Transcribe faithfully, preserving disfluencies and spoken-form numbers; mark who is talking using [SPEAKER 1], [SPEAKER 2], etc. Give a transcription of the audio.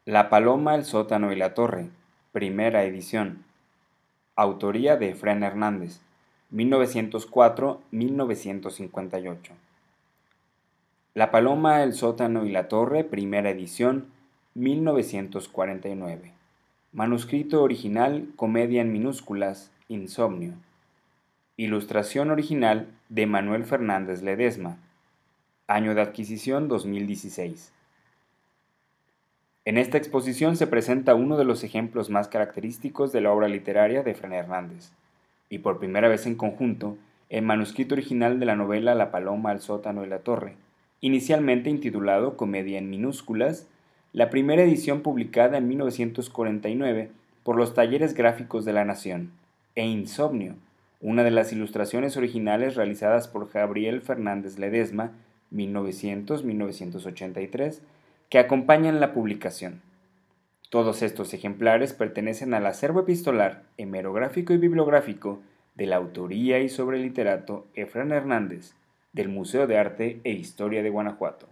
[SPEAKER 1] La paloma, el sótano y la torre, primera edición. Autoría de Efrén Hernández, mil novecientos cuatro a mil novecientos cincuenta y ocho. La paloma, el sótano y la torre, primera edición, mil novecientos cuarenta y nueve. Manuscrito original, comedia en minúsculas, Insomnio. Ilustración original de Manuel Fernández Ledesma. Año de adquisición dos mil dieciséis. En esta exposición se presenta uno de los ejemplos más característicos de la obra literaria de Efrén Hernández, y por primera vez en conjunto, el manuscrito original de la novela La paloma, el sótano y la torre, inicialmente intitulado Comedia en minúsculas, la primera edición publicada en mil novecientos cuarenta y nueve por los Talleres Gráficos de la Nación, e Insomnio, una de las ilustraciones originales realizadas por Gabriel Fernández Ledesma, mil novecientos a mil novecientos ochenta y tres, que acompañan la publicación. Todos estos ejemplares pertenecen al acervo epistolar, hemerográfico y bibliográfico de la autoría y sobre el literato Efrén Hernández, del Museo de Arte e Historia de Guanajuato.